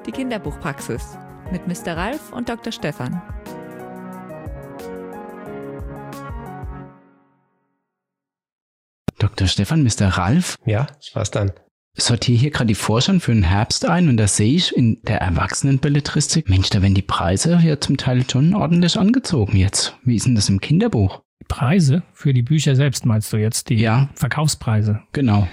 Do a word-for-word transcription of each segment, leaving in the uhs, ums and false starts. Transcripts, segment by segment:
Die Kinderbuchpraxis mit Mister Ralf und Doktor Stefan. Doktor Stefan, Mister Ralf? Ja, was dann? Ich sortiere hier gerade die Vorschau für den Herbst ein und da sehe ich in der Erwachsenenbelletristik, Mensch, da werden die Preise ja zum Teil schon ordentlich angezogen jetzt. Wie ist denn das im Kinderbuch? Preise für die Bücher selbst meinst du jetzt? Die ja. Verkaufspreise? Genau.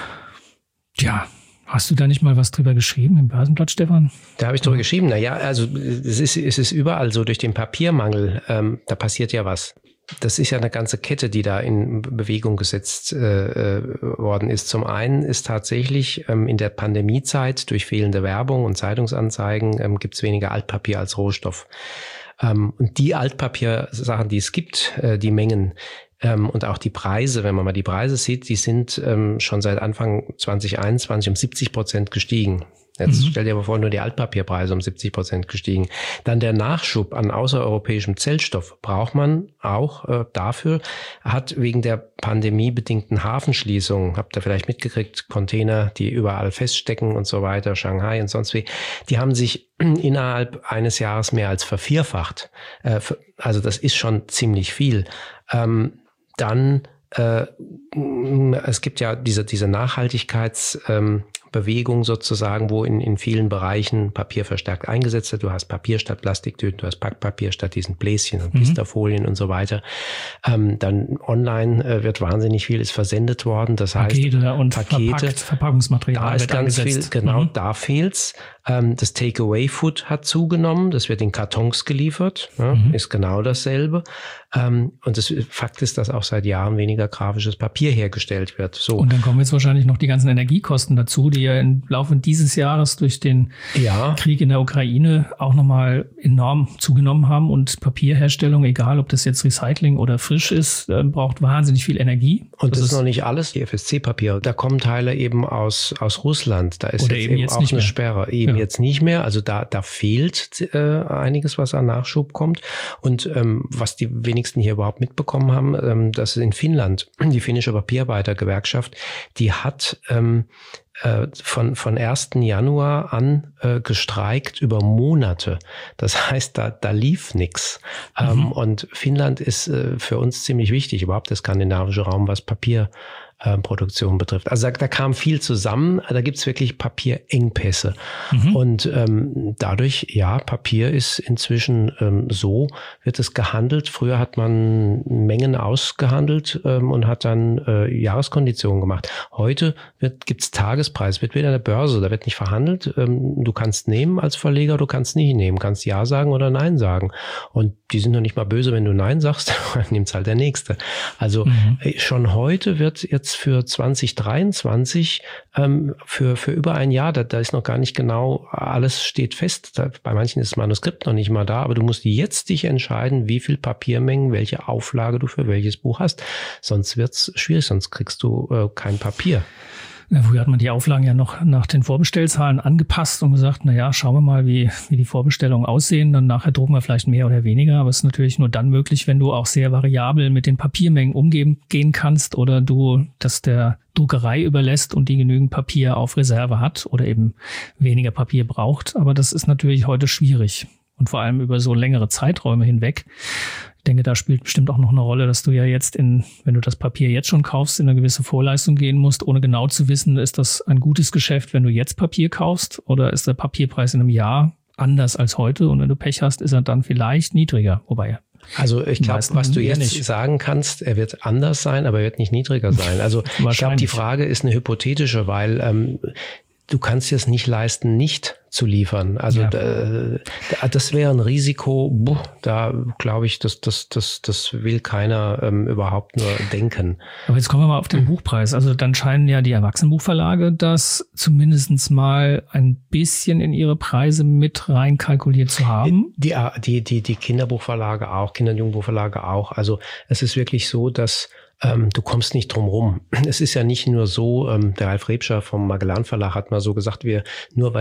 Tja, hast du da nicht mal was drüber geschrieben im Börsenblatt, Stefan? Da habe ich drüber geschrieben. Naja, also es ist, es ist überall so durch den Papiermangel. Ähm, da passiert ja was. Das ist ja eine ganze Kette, die da in Bewegung gesetzt äh, worden ist. Zum einen ist tatsächlich ähm, in der Pandemiezeit durch fehlende Werbung und Zeitungsanzeigen ähm, gibt es weniger Altpapier als Rohstoff. Ähm, und die Altpapiersachen, die es gibt, äh, die Mengen ähm, und auch die Preise, wenn man mal die Preise sieht, die sind ähm, schon seit Anfang zwanzig einundzwanzig um siebzig Prozent gestiegen. Jetzt mhm. stell dir aber vor, nur die Altpapierpreise um siebzig Prozent gestiegen. Dann der Nachschub an außereuropäischem Zellstoff braucht man auch äh, dafür, hat wegen der pandemiebedingten Hafenschließungen, habt ihr vielleicht mitgekriegt, Container, die überall feststecken und so weiter, Shanghai und sonst wie, die haben sich innerhalb eines Jahres mehr als vervierfacht. Äh, also das ist schon ziemlich viel. Ähm, dann äh, es gibt ja diese, diese Nachhaltigkeits- ähm, Bewegung sozusagen, wo in, in vielen Bereichen Papier verstärkt eingesetzt wird. Du hast Papier statt Plastiktüten, du hast Packpapier statt diesen Bläschen und Blisterfolien mhm. und so weiter. Ähm, dann online äh, wird wahnsinnig viel, ist versendet worden. Das Pakete heißt, und Pakete, verpackt, Verpackungsmaterial da ist wird ganz eingesetzt. viel, genau, mhm. da fehlt's. Ähm, das Takeaway-Food hat zugenommen, das wird in Kartons geliefert, ja, mhm. ist genau dasselbe. Ähm, und das Fakt ist, dass auch seit Jahren weniger grafisches Papier hergestellt wird. So. Und dann kommen jetzt wahrscheinlich noch die ganzen Energiekosten dazu, die ja im Laufe dieses Jahres durch den ja. Krieg in der Ukraine auch nochmal enorm zugenommen haben. Und Papierherstellung, egal ob das jetzt Recycling oder frisch ist, braucht wahnsinnig viel Energie. Und das, das ist noch nicht alles, die F S C-Papiere. Da kommen Teile eben aus, aus Russland. Da ist oder jetzt eben, eben jetzt auch nicht eine mehr. Sperre. Eben ja. jetzt nicht mehr. Also da, da fehlt äh, einiges, was an Nachschub kommt. Und ähm, was die wenigsten hier überhaupt mitbekommen haben, ähm, dass in Finnland, die finnische Papierarbeitergewerkschaft, die hat ähm, äh, von, von ersten Januar an äh, gestreikt über Monate. Das heißt, da, da lief nix. Mhm. Ähm, und Finnland ist äh, für uns ziemlich wichtig, überhaupt der skandinavische Raum, was Papier Produktion betrifft. Also da, da kam viel zusammen, da gibt's wirklich Papierengpässe. Mhm. Und ähm, dadurch, ja, Papier ist inzwischen ähm, so, wird es gehandelt. Früher hat man Mengen ausgehandelt ähm, und hat dann äh, Jahreskonditionen gemacht. Heute wird, gibt's Tagespreis, wird wieder an der Börse, da wird nicht verhandelt. Ähm, du kannst nehmen als Verleger, du kannst nicht nehmen, kannst Ja sagen oder Nein sagen. Und die sind noch nicht mal böse, wenn du Nein sagst, dann nimmt's halt der Nächste. Also mhm. schon heute wird jetzt für zwanzig dreiundzwanzig, ähm, für, für über ein Jahr, da, da ist noch gar nicht genau, alles steht fest. Da, bei manchen ist das Manuskript noch nicht mal da, aber du musst jetzt dich entscheiden, wie viel Papiermengen, welche Auflage du für welches Buch hast. Sonst wird's schwierig, sonst kriegst du äh, kein Papier. Früher hat man die Auflagen ja noch nach den Vorbestellzahlen angepasst und gesagt, na ja, schauen wir mal, wie, wie die Vorbestellungen aussehen. Dann nachher drucken wir vielleicht mehr oder weniger. Aber es ist natürlich nur dann möglich, wenn du auch sehr variabel mit den Papiermengen umgehen gehen kannst oder du das der Druckerei überlässt und die genügend Papier auf Reserve hat oder eben weniger Papier braucht. Aber das ist natürlich heute schwierig. Und vor allem über so längere Zeiträume hinweg. Ich denke, da spielt bestimmt auch noch eine Rolle, dass du ja jetzt in, wenn du das Papier jetzt schon kaufst, in eine gewisse Vorleistung gehen musst, ohne genau zu wissen, ist das ein gutes Geschäft, wenn du jetzt Papier kaufst, oder ist der Papierpreis in einem Jahr anders als heute? Und wenn du Pech hast, ist er dann vielleicht niedriger. Wobei, also ich glaube, was du jetzt nicht sagen kannst, er wird anders sein, aber er wird nicht niedriger sein. Also ich glaube, die Frage ist eine hypothetische, weil ähm, du kannst dir es nicht leisten, nicht zu liefern. Also ja. da, das wäre ein Risiko, boah, da glaube ich, das, das, das, das will keiner ähm, überhaupt nur denken. Aber jetzt kommen wir mal auf den Buchpreis. Also dann scheinen ja die Erwachsenenbuchverlage das zumindest mal ein bisschen in ihre Preise mit reinkalkuliert zu haben. Die, die, die, die Kinderbuchverlage auch, Kinder- und Jugendbuchverlage auch. Also es ist wirklich so, dass Ähm, du kommst nicht drum rum. Es ist ja nicht nur so, ähm, der Ralf Rebscher vom Magellan Verlag hat mal so gesagt, wir nur weil wir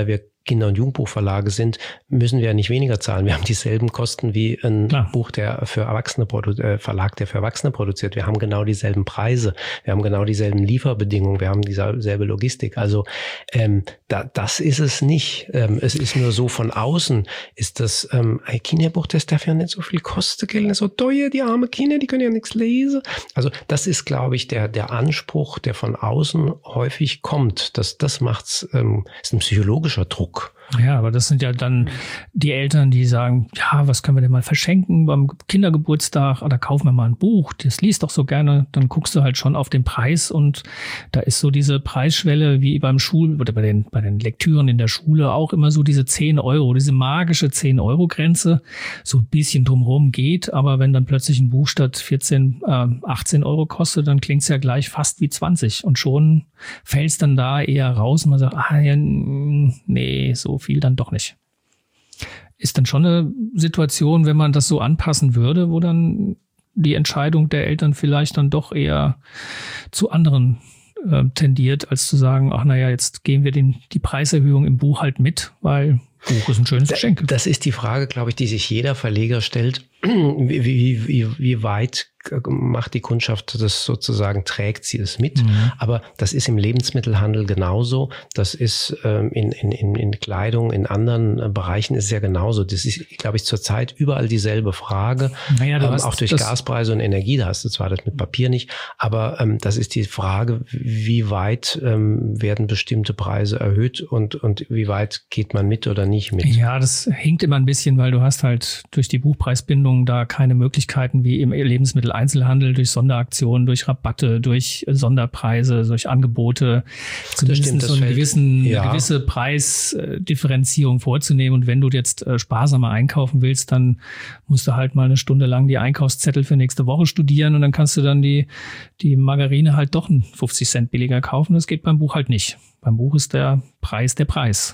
Kinder- und Jugendbuchverlage sind, müssen wir ja nicht weniger zahlen. Wir haben dieselben Kosten wie ein Klar. Buch, der für Erwachsene produ- äh, Verlag, der für Erwachsene produziert. Wir haben genau dieselben Preise, wir haben genau dieselben Lieferbedingungen, wir haben dieselbe Logistik. Also ähm, da, das ist es nicht. Ähm, es ist nur so von außen, ist das ähm, ein Kinderbuch, das darf ja nicht so viel kosten, gell? So teuer, die arme Kinder, die können ja nichts lesen. Also das ist, glaube ich, der der Anspruch, der von außen häufig kommt. Das, das macht's, ähm, ist ein psychologischer Druck. Ja, aber das sind ja dann die Eltern, die sagen, ja, was können wir denn mal verschenken beim Kindergeburtstag? Oder kaufen wir mal ein Buch, das liest doch so gerne. Dann guckst du halt schon auf den Preis und da ist so diese Preisschwelle wie beim Schul- oder bei den, bei den Lektüren in der Schule auch immer so diese zehn Euro, diese magische zehn Euro Grenze. So ein bisschen drumherum geht, aber wenn dann plötzlich ein Buch statt vierzehn, äh, achtzehn Euro kostet, dann klingt's ja gleich fast wie zwanzig und schon fällt's dann da eher raus und man sagt, ah ja, nee, so viel dann doch nicht. Ist dann schon eine Situation, wenn man das so anpassen würde, wo dann die Entscheidung der Eltern vielleicht dann doch eher zu anderen äh, tendiert, als zu sagen, ach naja, jetzt gehen wir den, die Preiserhöhung im Buch halt mit, weil Buch ist ein schönes Geschenk. Das ist die Frage, glaube ich, die sich jeder Verleger stellt. Wie, wie, wie, wie weit macht die Kundschaft das sozusagen, trägt sie es mit? Mhm. Aber das ist im Lebensmittelhandel genauso. Das ist ähm, in, in, in Kleidung, in anderen äh, Bereichen ist es ja genauso. Das ist, glaube ich, zurzeit überall dieselbe Frage. Naja, ähm, auch durch Gaspreise und Energie, da hast du zwar das mit Papier nicht, aber ähm, das ist die Frage, wie weit ähm, werden bestimmte Preise erhöht und, und wie weit geht man mit oder nicht mit? Ja, das hinkt immer ein bisschen, weil du hast halt durch die Buchpreisbindung da keine Möglichkeiten wie im Lebensmitteleinzelhandel, durch Sonderaktionen, durch Rabatte, durch Sonderpreise, durch Angebote, zumindest stimmt, so einen gewissen, ja. eine gewisse Preisdifferenzierung vorzunehmen. Und wenn du jetzt äh, sparsamer einkaufen willst, dann musst du halt mal eine Stunde lang die Einkaufszettel für nächste Woche studieren und dann kannst du dann die, die Margarine halt doch einen fünfzig Cent billiger kaufen. Das geht beim Buch halt nicht. Beim Buch ist der Preis der Preis.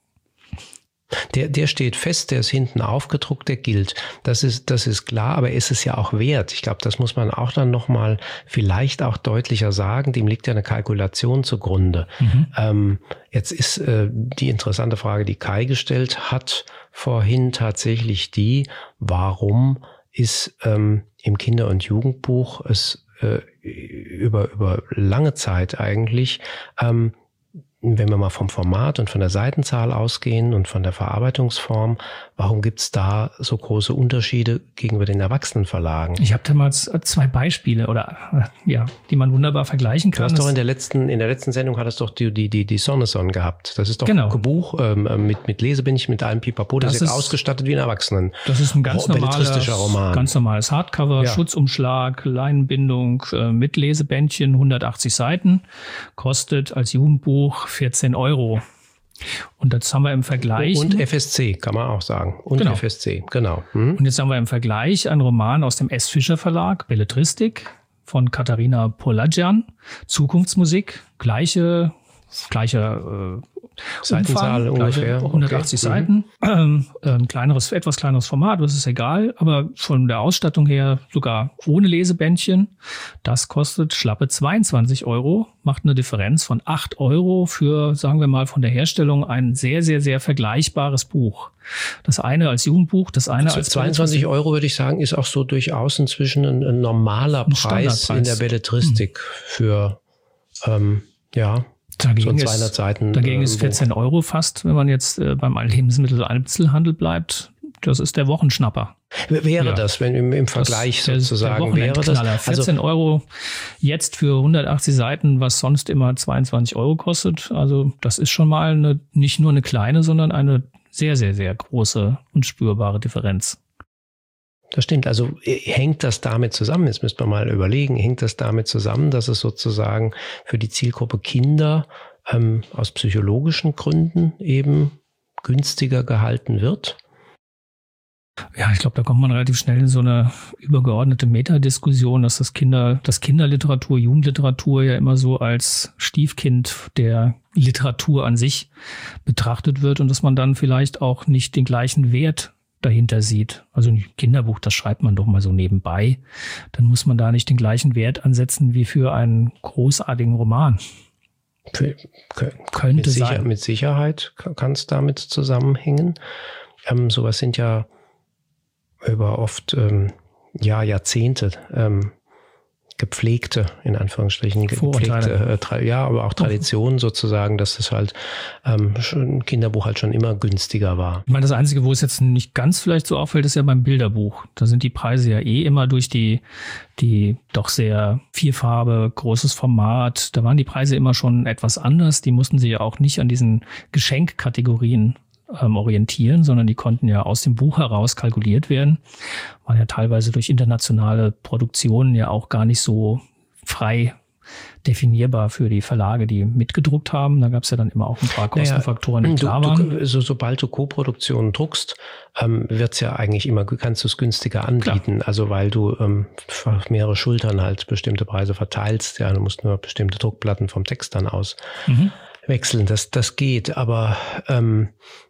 Der, der steht fest, der ist hinten aufgedruckt, der gilt. Das ist, das ist klar, aber ist es ja auch wert. Ich glaube, das muss man auch dann nochmal vielleicht auch deutlicher sagen. Dem liegt ja eine Kalkulation zugrunde. Mhm. Ähm, jetzt ist äh, die interessante Frage, die Kai gestellt hat vorhin tatsächlich die, warum ist ähm, im Kinder- und Jugendbuch es äh, über, über lange Zeit eigentlich ähm, wenn wir mal vom Format und von der Seitenzahl ausgehen und von der Verarbeitungsform, warum gibt es da so große Unterschiede gegenüber den Erwachsenenverlagen? Ich habe da mal zwei Beispiele oder ja, die man wunderbar vergleichen kann. Du hast doch in der letzten in der letzten Sendung hattest doch die die die die Sonneson gehabt. Das ist doch genau. ein Buch ähm, mit mit Lesebändchen, mit allem Pipapo. Das, das ist ausgestattet wie ein Erwachsenen. Das ist ein ganz normales Roman. ganz normales Hardcover, ja. Schutzumschlag, Leinenbindung äh, mit Lesebändchen, hundertachtzig Seiten, kostet als Jugendbuch vierzehn Euro. Und das haben wir im Vergleich. Und F S C, kann man auch sagen. Und genau. F S C, genau. Hm. Und jetzt haben wir im Vergleich einen Roman aus dem S. Fischer Verlag, Belletristik, von Katharina Poladjan, Zukunftsmusik, gleiche, gleiche äh, Seitenzahl Umfang, ungefähr. hundertachtzig okay. Seiten. Ähm, ähm, kleineres, etwas kleineres Format, das ist egal, aber von der Ausstattung her sogar ohne Lesebändchen. Das kostet schlappe zweiundzwanzig Euro, macht eine Differenz von acht Euro für, sagen wir mal, von der Herstellung ein sehr, sehr, sehr vergleichbares Buch. Das eine als Jugendbuch, das eine als zweiundzwanzig Euro, würde ich sagen, ist auch so durchaus inzwischen ein, ein normaler ein Preis in der Belletristik hm. für, ähm, ja, Dagegen, so ist, Seiten, dagegen äh, ist vierzehn Euro fast, wenn man jetzt äh, beim Lebensmitteleinzelhandel bleibt. Das ist der Wochenschnapper. Wäre ja. das, wenn im, im Vergleich das, sozusagen wäre das? vierzehn also, Euro jetzt für hundertachtzig Seiten, was sonst immer zweiundzwanzig Euro kostet. Also das ist schon mal eine, nicht nur eine kleine, sondern eine sehr, sehr, sehr große und spürbare Differenz. Das stimmt. Also hängt das damit zusammen? Jetzt müsste man mal überlegen, hängt das damit zusammen, dass es sozusagen für die Zielgruppe Kinder ähm, aus psychologischen Gründen eben günstiger gehalten wird? Ja, ich glaube, da kommt man relativ schnell in so eine übergeordnete Metadiskussion, dass das Kinder, dass Kinderliteratur, Jugendliteratur ja immer so als Stiefkind der Literatur an sich betrachtet wird und dass man dann vielleicht auch nicht den gleichen Wert dahinter sieht. Also ein Kinderbuch, das schreibt man doch mal so nebenbei. Dann muss man da nicht den gleichen Wert ansetzen wie für einen großartigen Roman. Könnte mit, sicher, sein. mit Sicherheit kann es damit zusammenhängen. Ähm, sowas sind ja über oft ähm, ja, Jahrzehnte ähm, gepflegte, in Anführungsstrichen, gepflegte, äh, tra- ja, aber auch Traditionen sozusagen, dass es halt ähm, ein Kinderbuch halt schon immer günstiger war. Ich meine, das Einzige, wo es jetzt nicht ganz vielleicht so auffällt, ist ja beim Bilderbuch. Da sind die Preise ja eh immer durch die, die doch sehr Vierfarbe, großes Format. Da waren die Preise immer schon etwas anders. Die mussten sich ja auch nicht an diesen Geschenkkategorien ähm, orientieren, sondern die konnten ja aus dem Buch heraus kalkuliert werden. Waren ja teilweise durch internationale Produktionen ja auch gar nicht so frei definierbar für die Verlage, die mitgedruckt haben. Da gab es ja dann immer auch ein paar Kostenfaktoren, die naja, klar du, waren. Du, so, sobald du Co-Produktionen druckst, ähm, wird's ja eigentlich immer, kannst du es günstiger anbieten. Klar. Also weil du ähm, auf mehrere Schultern halt bestimmte Preise verteilst. Ja, du musst nur bestimmte Druckplatten vom Text dann aus mhm. wechseln. Das, das geht, aber ähm,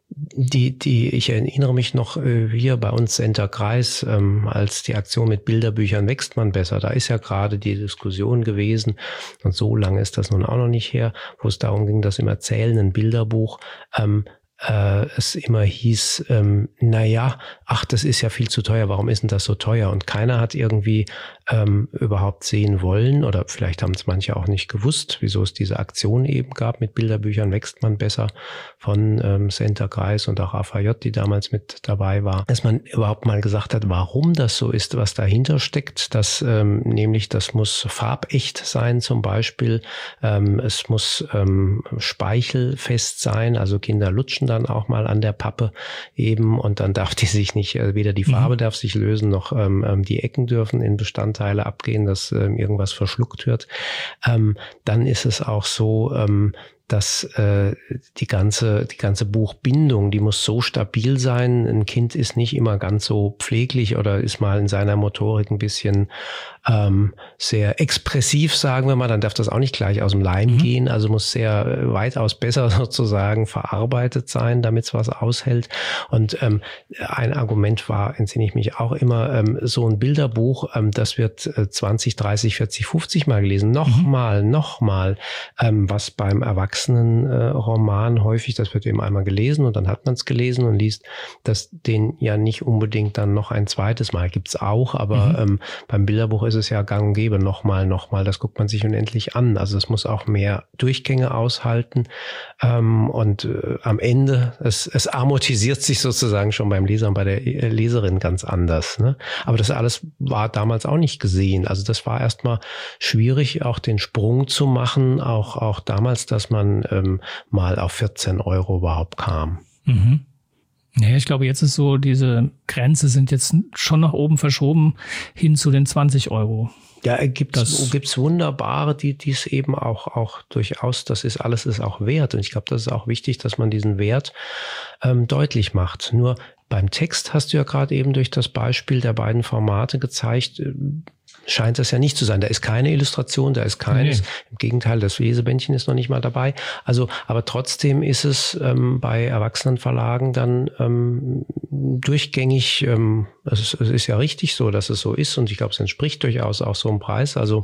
Die, die, ich erinnere mich noch äh, hier bei uns Enterkreis, ähm, als die Aktion mit Bilderbüchern wächst man besser. Da ist ja gerade die Diskussion gewesen, und so lange ist das nun auch noch nicht her, wo es darum ging, dass im erzählenden Bilderbuch ähm, äh, es immer hieß, ähm, na ja, ach, das ist ja viel zu teuer, warum ist denn das so teuer? Und keiner hat irgendwie ähm, überhaupt sehen wollen, oder vielleicht haben es manche auch nicht gewusst, wieso es diese Aktion eben gab, mit Bilderbüchern wächst man besser, von ähm, Enterkreis und auch A V J, die damals mit dabei war, dass man überhaupt mal gesagt hat, warum das so ist, was dahinter steckt, dass ähm, nämlich das muss farbecht sein zum Beispiel, ähm, es muss ähm, speichelfest sein, also Kinder lutschen dann auch mal an der Pappe eben, und dann darf die sich nicht, äh, weder die Farbe mhm. darf sich lösen, noch ähm, die Ecken dürfen in Bestandteile abgehen, dass ähm, irgendwas verschluckt wird. Ähm, dann ist es auch so, ähm, dass äh, die ganze die ganze Buchbindung, die muss so stabil sein. Ein Kind ist nicht immer ganz so pfleglich oder ist mal in seiner Motorik ein bisschen ähm, sehr expressiv, sagen wir mal. Dann darf das auch nicht gleich aus dem Leim mhm. gehen. Also muss sehr äh, weitaus besser sozusagen verarbeitet sein, damit es was aushält. Und ähm, ein Argument war, entsinne ich mich auch immer, ähm, so ein Bilderbuch, ähm, das wird äh, zwanzig, dreißig, vierzig, fünfzig Mal gelesen. Nochmal, mhm. nochmal, ähm, was beim Erwachsenen Erwachsenenroman häufig, das wird eben einmal gelesen und dann hat man es gelesen und liest, dass den ja nicht unbedingt dann noch ein zweites Mal gibt's auch, aber mhm. ähm, beim Bilderbuch ist es ja gang und gäbe, nochmal, nochmal, das guckt man sich unendlich an. Also es muss auch mehr Durchgänge aushalten ähm, und äh, am Ende, es, es amortisiert sich sozusagen schon beim Leser und bei der Leserin ganz anders. Ne? Aber das alles war damals auch nicht gesehen. Also das war erstmal schwierig, auch den Sprung zu machen, auch, auch damals, dass man ähm, mal auf vierzehn Euro überhaupt kam. Mhm. Ja, ich glaube, jetzt ist so, diese Grenze sind jetzt schon nach oben verschoben hin zu den zwanzig Euro. Ja, gibt es wunderbare, die dies eben auch auch durchaus, das ist alles ist auch wert. Und ich glaube, das ist auch wichtig, dass man diesen Wert ähm, deutlich macht. Nur beim Text hast du ja gerade eben durch das Beispiel der beiden Formate gezeigt, äh, scheint das ja nicht zu sein. Da ist keine Illustration, da ist keines. Nee. Im Gegenteil, das Lesebändchen ist noch nicht mal dabei. Also, aber trotzdem ist es ähm, bei Erwachsenenverlagen dann ähm, durchgängig, ähm, es, es ist ja richtig so, dass es so ist, und ich glaube, es entspricht durchaus auch so einem Preis. Also,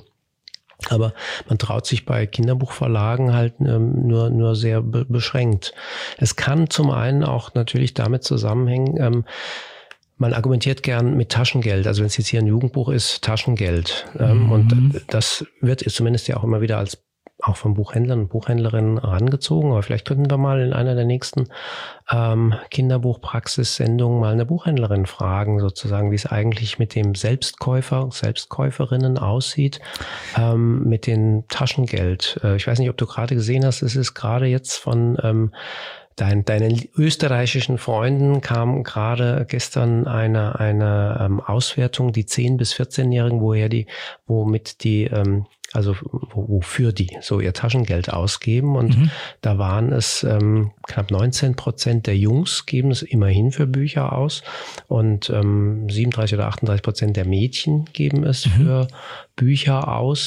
aber man traut sich bei Kinderbuchverlagen halt ähm, nur nur sehr be- beschränkt. Es kann zum einen auch natürlich damit zusammenhängen, ähm, man argumentiert gern mit Taschengeld, also wenn es jetzt hier ein Jugendbuch ist, Taschengeld. Ähm, mhm. Und das wird zumindest ja auch immer wieder als auch von Buchhändlern und Buchhändlerinnen herangezogen. Aber vielleicht könnten wir mal in einer der nächsten ähm, Kinderbuchpraxissendungen mal eine Buchhändlerin fragen, sozusagen, wie es eigentlich mit dem Selbstkäufer, Selbstkäuferinnen aussieht, ähm, mit dem Taschengeld. Äh, ich weiß nicht, ob du gerade gesehen hast, es ist gerade jetzt von ähm, Dein, deinen österreichischen Freunden kam gerade gestern eine eine ähm, Auswertung, die zehn- bis vierzehnjährigen, woher die, womit die, ähm, also wo, wofür die so ihr Taschengeld ausgeben. Und mhm. da waren es ähm, knapp neunzehn Prozent der Jungs geben es immerhin für Bücher aus, und ähm, siebenunddreißig oder achtunddreißig Prozent der Mädchen geben es mhm. für Bücher aus.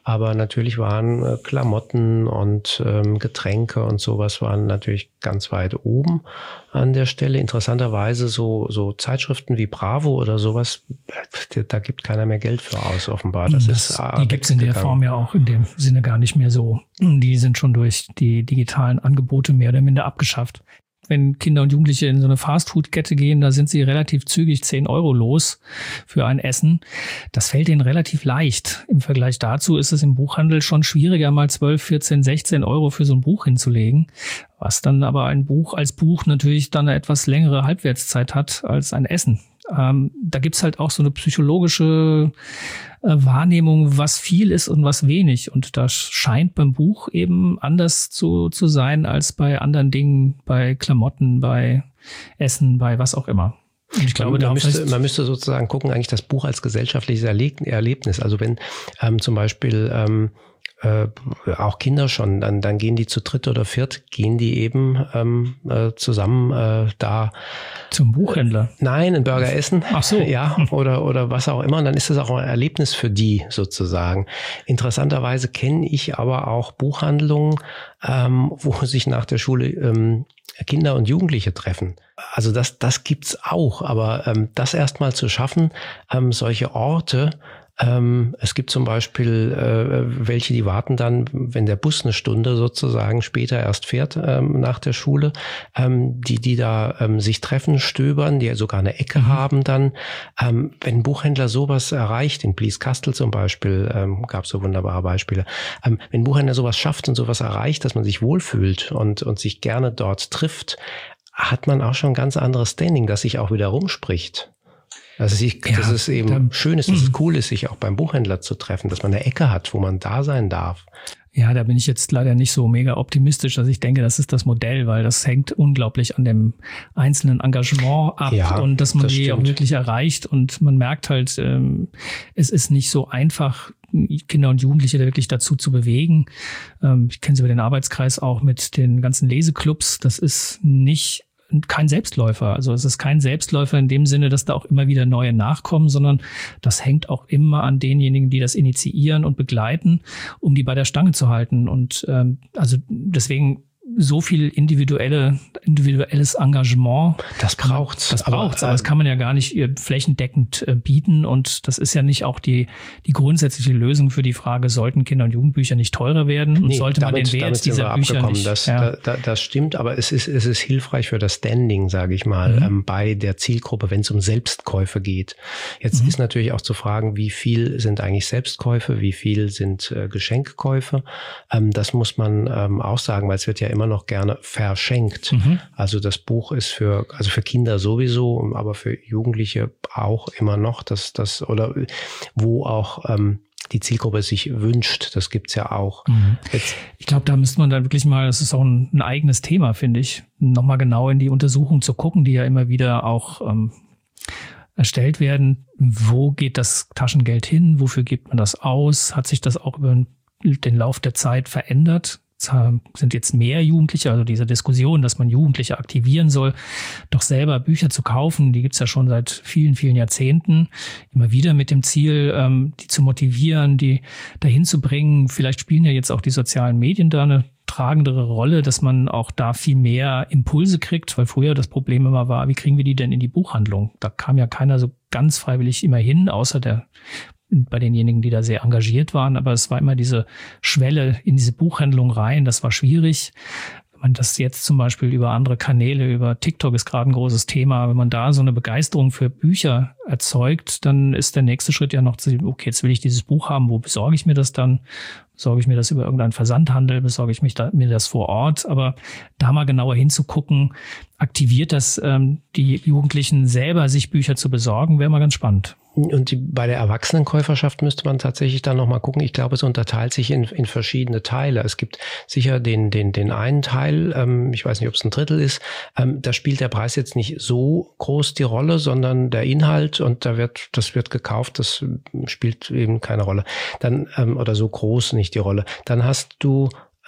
Aber natürlich waren äh, Klamotten und ähm, Getränke und sowas waren natürlich ganz weit oben an der Stelle. Interessanterweise so so Zeitschriften wie Bravo oder sowas, da gibt keiner mehr Geld für aus, offenbar. Das, das ist die gibt es in der Form ja auch in dem Sinne gar nicht mehr so. Die sind schon durch die digitalen Angebote mehr oder minder abgeschafft. Wenn Kinder und Jugendliche in so eine Fastfood-Kette gehen, da sind sie relativ zügig zehn Euro los für ein Essen. Das fällt ihnen relativ leicht. Im Vergleich dazu ist es im Buchhandel schon schwieriger, mal zwölf, vierzehn, sechzehn Euro für so ein Buch hinzulegen. Was dann aber ein Buch als Buch natürlich dann eine etwas längere Halbwertszeit hat als ein Essen. Ähm, da gibt's halt auch so eine psychologische äh, Wahrnehmung, was viel ist und was wenig. Und das scheint beim Buch eben anders zu, zu sein als bei anderen Dingen, bei Klamotten, bei Essen, bei was auch immer. Und ich glaube, man, da müsste, man müsste sozusagen gucken, eigentlich das Buch als gesellschaftliches Erlebnis. Also wenn ähm, zum Beispiel ähm, Äh, auch Kinder schon, dann dann gehen die zu dritt oder viert, gehen die eben ähm, äh, zusammen äh, da zum Buchhändler. Äh, nein, einen Burger essen. Ach so. Ja, oder oder was auch immer. Und dann ist das auch ein Erlebnis für die sozusagen. Interessanterweise kenne ich aber auch Buchhandlungen, ähm, wo sich nach der Schule ähm, Kinder und Jugendliche treffen. Also das das gibt's auch, aber ähm, das erstmal zu schaffen, ähm, solche Orte. Ähm, es gibt zum Beispiel äh, welche, die warten dann, wenn der Bus eine Stunde sozusagen später erst fährt ähm, nach der Schule, ähm, die die da ähm, sich treffen, stöbern, die sogar eine Ecke mhm. haben dann. Ähm, wenn ein Buchhändler sowas erreicht, in Blieskastel zum Beispiel, ähm, gab es so wunderbare Beispiele, ähm, wenn ein Buchhändler sowas schafft und sowas erreicht, dass man sich wohlfühlt und und sich gerne dort trifft, hat man auch schon ein ganz anderes Standing, das sich auch wieder rumspricht. Also ich, ja, dass es eben da, schön ist, dass mh. es cool ist, sich auch beim Buchhändler zu treffen, dass man eine Ecke hat, wo man da sein darf. Ja, da bin ich jetzt leider nicht so mega optimistisch, dass ich denke, das ist das Modell, weil das hängt unglaublich an dem einzelnen Engagement ab ja, und dass man das die stimmt. auch wirklich erreicht und man merkt halt, ähm, es ist nicht so einfach, Kinder und Jugendliche da wirklich dazu zu bewegen. Ähm, ich kenne es über den Arbeitskreis auch mit den ganzen Leseclubs. Das ist nicht kein Selbstläufer. Also es ist kein Selbstläufer in dem Sinne, dass da auch immer wieder neue nachkommen, sondern das hängt auch immer an denjenigen, die das initiieren und begleiten, um die bei der Stange zu halten. Und ähm, also deswegen so viel individuelle, individuelles Engagement. Das braucht's. Das braucht's, aber, aber das kann man ja gar nicht flächendeckend äh, bieten. Und das ist ja nicht auch die, die grundsätzliche Lösung für die Frage, sollten Kinder- und Jugendbücher nicht teurer werden? Und nee, sollte damit, man den Wert dieser Bücher nicht... Das, ja. da, das stimmt, aber es ist, es ist hilfreich für das Standing, sage ich mal, mhm. ähm, bei der Zielgruppe, wenn es um Selbstkäufe geht. Jetzt mhm. ist natürlich auch zu fragen, wie viel sind eigentlich Selbstkäufe, wie viel sind äh, Geschenkkäufe. Ähm, das muss man ähm, auch sagen, weil es wird ja immer noch gerne verschenkt. Mhm. Also das Buch ist für, also für Kinder sowieso, aber für Jugendliche auch immer noch, dass das, oder wo auch ähm, die Zielgruppe sich wünscht, das gibt's ja auch. Mhm. Jetzt, ich glaube, da müsste man dann wirklich mal, das ist auch ein, ein eigenes Thema, finde ich, nochmal genau in die Untersuchung zu gucken, die ja immer wieder auch ähm, erstellt werden. Wo geht das Taschengeld hin? Wofür gibt man das aus? Hat sich das auch über den Lauf der Zeit verändert? Sind jetzt mehr Jugendliche, also diese Diskussion, dass man Jugendliche aktivieren soll, doch selber Bücher zu kaufen, die gibt's ja schon seit vielen, vielen Jahrzehnten, immer wieder mit dem Ziel, die zu motivieren, die dahin zu bringen. Vielleicht spielen ja jetzt auch die sozialen Medien da eine tragendere Rolle, dass man auch da viel mehr Impulse kriegt, weil früher das Problem immer war, wie kriegen wir die denn in die Buchhandlung? Da kam ja keiner so ganz freiwillig immer hin, außer der bei denjenigen, die da sehr engagiert waren. Aber es war immer diese Schwelle in diese Buchhandlung rein. Das war schwierig. Wenn man das jetzt zum Beispiel über andere Kanäle, über TikTok ist gerade ein großes Thema. Wenn man da so eine Begeisterung für Bücher erzeugt, dann ist der nächste Schritt ja noch zu, okay, jetzt will ich dieses Buch haben. Wo besorge ich mir das dann? Besorge ich mir das über irgendeinen Versandhandel? Besorge ich mich da, mir das vor Ort? Aber da mal genauer hinzugucken, aktiviert das ähm, die Jugendlichen selber, sich Bücher zu besorgen, wäre mal ganz spannend. Und die, bei der Erwachsenenkäuferschaft müsste man tatsächlich dann nochmal gucken. Ich glaube, es unterteilt sich in, in verschiedene Teile. Es gibt sicher den, den, den einen Teil, ähm, ich weiß nicht, ob es ein Drittel ist, ähm, da spielt der Preis jetzt nicht so groß die Rolle, sondern der Inhalt, und da wird, das wird gekauft, das spielt eben keine Rolle. Dann, ähm, oder so groß nicht die Rolle. Dann hast du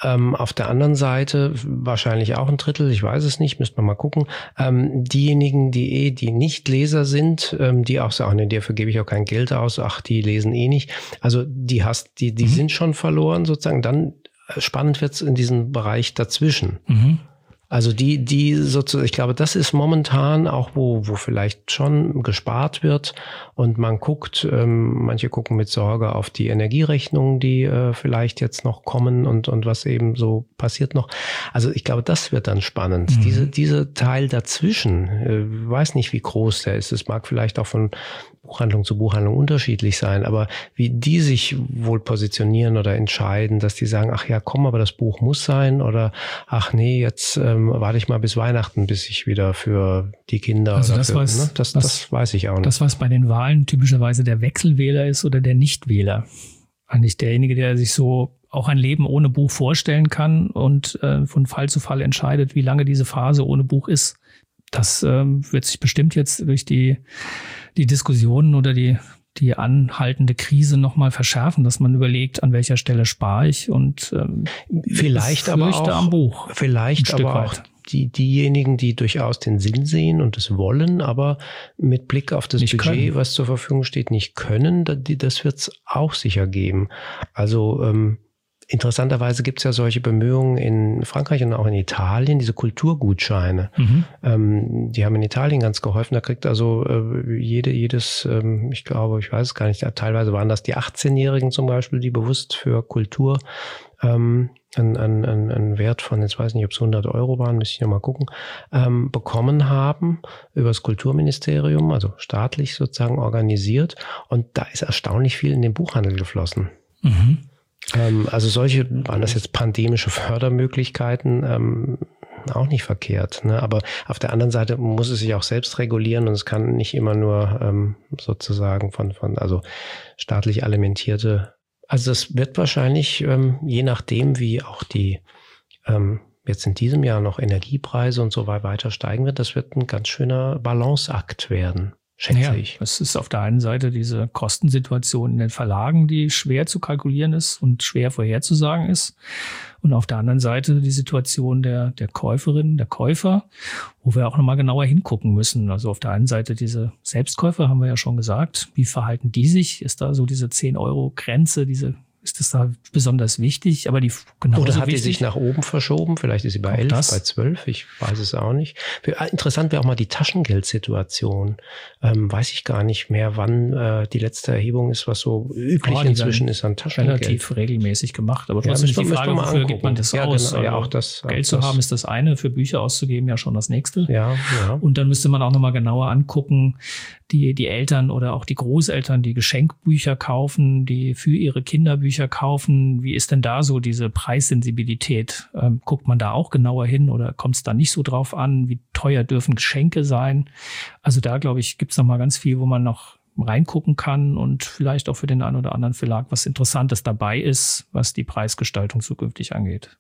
Ähm, auf der anderen Seite wahrscheinlich auch ein Drittel, ich weiß es nicht, müsste man mal gucken. Ähm, diejenigen, die eh, die nicht Leser sind, ähm, die auch sagen, nee, dafür gebe ich auch kein Geld aus, ach, die lesen eh nicht. Also die hast, die, die mhm. sind schon verloren sozusagen. Dann spannend wird's in diesem Bereich dazwischen. Mhm. Also die, die sozusagen, ich glaube, das ist momentan auch, wo, wo vielleicht schon gespart wird und man guckt, ähm, manche gucken mit Sorge auf die Energierechnungen, die äh, vielleicht jetzt noch kommen und, und was eben so passiert noch. Also ich glaube, das wird dann spannend. Mhm. Diese, diese Teil dazwischen, äh, weiß nicht, wie groß der ist. Es mag vielleicht auch von Buchhandlung zu Buchhandlung unterschiedlich sein, aber wie die sich wohl positionieren oder entscheiden, dass die sagen, ach ja, komm, aber das Buch muss sein oder ach nee, jetzt ähm, warte ich mal bis Weihnachten, bis ich wieder für die Kinder also oder das, für, was, ne? das, was, das weiß ich auch nicht. Das, was bei den Wahlen typischerweise der Wechselwähler ist oder der Nichtwähler. Eigentlich derjenige, der sich so auch ein Leben ohne Buch vorstellen kann und äh, von Fall zu Fall entscheidet, wie lange diese Phase ohne Buch ist. Das ähm, wird sich bestimmt jetzt durch die, die Diskussionen oder die, die anhaltende Krise nochmal verschärfen, dass man überlegt, an welcher Stelle spare ich und ähm, vielleicht aber auch am Buch. Vielleicht aber auch die, diejenigen, die durchaus den Sinn sehen und es wollen, aber mit Blick auf das nicht Budget, können. Was zur Verfügung steht, nicht können, das wird es auch sicher geben. Also ähm, interessanterweise gibt es ja solche Bemühungen in Frankreich und auch in Italien, diese Kulturgutscheine. Mhm. Ähm, die haben in Italien ganz geholfen. Da kriegt also äh, jede, jedes, ähm, ich glaube, ich weiß es gar nicht, teilweise waren das die achtzehnjährigen zum Beispiel, die bewusst für Kultur ähm, einen ein, ein Wert von, jetzt weiß ich nicht, ob es hundert Euro waren, müsste ich noch mal gucken, ähm, bekommen haben über das Kulturministerium, also staatlich sozusagen organisiert. Und da ist erstaunlich viel in den Buchhandel geflossen. Mhm. Also solche, waren das jetzt pandemische Fördermöglichkeiten, ähm, auch nicht verkehrt. Ne? Aber auf der anderen Seite muss es sich auch selbst regulieren und es kann nicht immer nur ähm, sozusagen von, von, also staatlich alimentierte. Also das wird wahrscheinlich, ähm, je nachdem, wie auch die ähm, jetzt in diesem Jahr noch Energiepreise und so weiter steigen wird, das wird ein ganz schöner Balanceakt werden. Schätze ja, ich. Es ist auf der einen Seite diese Kostensituation in den Verlagen, die schwer zu kalkulieren ist und schwer vorherzusagen ist. Und auf der anderen Seite die Situation der, der Käuferinnen, der Käufer, wo wir auch nochmal genauer hingucken müssen. Also auf der einen Seite diese Selbstkäufer, haben wir ja schon gesagt. Wie verhalten die sich? Ist da so diese zehn Euro Grenze, diese ist das da besonders wichtig, aber die genauso Oder hat wichtig. die sich nach oben verschoben? Vielleicht ist sie bei elf, bei zwölf, ich weiß es auch nicht. Interessant wäre auch mal die Taschengeldsituation. Ähm, weiß ich gar nicht mehr, wann äh, die letzte Erhebung ist, was so üblich oh, inzwischen ist an Taschengeld. Relativ regelmäßig gemacht, aber trotzdem ja, ist die Frage, wofür gibt man das ja, aus? Genau, ja, auch das, Geld auch zu das. haben ist das eine, für Bücher auszugeben ja schon das nächste. Ja, ja. Und dann müsste man auch nochmal genauer angucken, die, die Eltern oder auch die Großeltern, die Geschenkbücher kaufen, die für ihre Kinder Bücher kaufen. Wie ist denn da so diese Preissensibilität? Ähm, guckt man da auch genauer hin oder kommt es da nicht so drauf an? Wie teuer dürfen Geschenke sein? Also da, glaube ich, gibt es noch mal ganz viel, wo man noch reingucken kann und vielleicht auch für den einen oder anderen Verlag was Interessantes dabei ist, was die Preisgestaltung zukünftig angeht.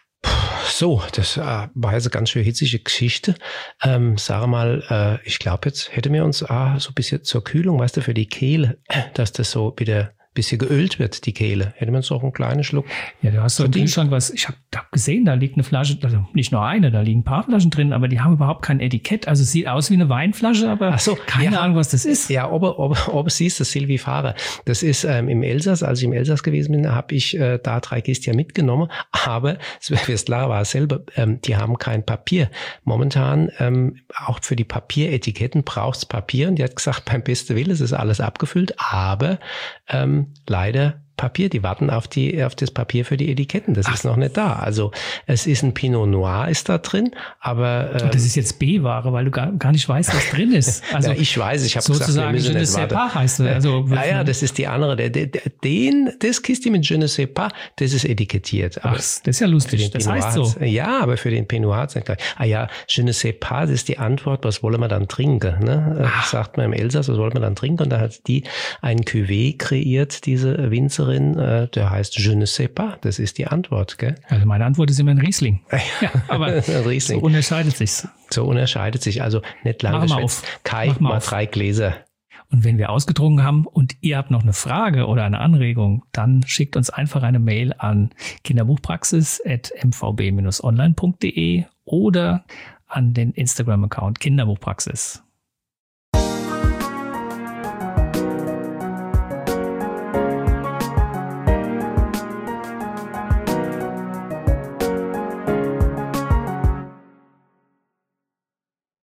So, das äh, war jetzt eine ganz schön hitzige Geschichte. Ähm, sag mal, äh, ich glaube, jetzt hätten wir uns ah, so ein bisschen zur Kühlung, weißt du, für die Kehle, dass das so wieder ein bisschen geölt wird, die Kehle. Hätten wir uns auch einen kleinen Schluck. Ja, du hast so ein Ding schon was, ich habe hab gesehen, da liegt eine Flasche, also nicht nur eine, da liegen ein paar Flaschen drin, aber die haben überhaupt kein Etikett. Also es sieht aus wie eine Weinflasche, aber Ach so, keine ja, Ahnung, was das ist. Ja, ob, ob, ob es siehst, das Sylvie Fahrer. Das ist ähm, im Elsass, als ich im Elsass gewesen bin, habe ich äh, da drei Kisten mitgenommen, aber es wird klar, war selber, ähm, die haben kein Papier. Momentan, ähm, auch für die Papieretiketten braucht's Papier und die hat gesagt, beim besten Willen, es ist alles abgefüllt, aber ähm, leider Papier, die warten auf die auf das Papier für die Etiketten, das Ach. ist noch nicht da. Also es ist ein Pinot Noir ist da drin, aber ähm, das ist jetzt B-Ware, weil du gar, gar nicht weißt, was drin ist. Also ja, ich weiß, ich habe gesagt, wir müssen nicht warten. Je ne sais pas heißt das. Also ja, ja, das ist die andere. Der, der, den, das Kiste mit Je ne sais pas, das ist etikettiert. Aber Ach, das ist ja lustig. Das heißt so. Ja, aber für den Pinot Noir hat's nicht gleich. Ah ja, Je ne sais pas, das ist die Antwort, was wollen wir dann trinken? Ne? Sagt man im Elsass, was wollen wir dann trinken? Und da hat die einen Cuvée kreiert, diese Winzerin. Der heißt Je ne sais pas. Das ist die Antwort, gell? Also meine Antwort ist immer ein Riesling. Ja, aber Riesling. So unterscheidet sich's. So unterscheidet sich. Also nicht lange Mach mal auf. Kai, Mach mal mal auf. drei Gläser. Und wenn wir ausgetrunken haben und ihr habt noch eine Frage oder eine Anregung, dann schickt uns einfach eine Mail an kinderbuchpraxis at m v b dash online punkt d e oder an den Instagram-Account Kinderbuchpraxis.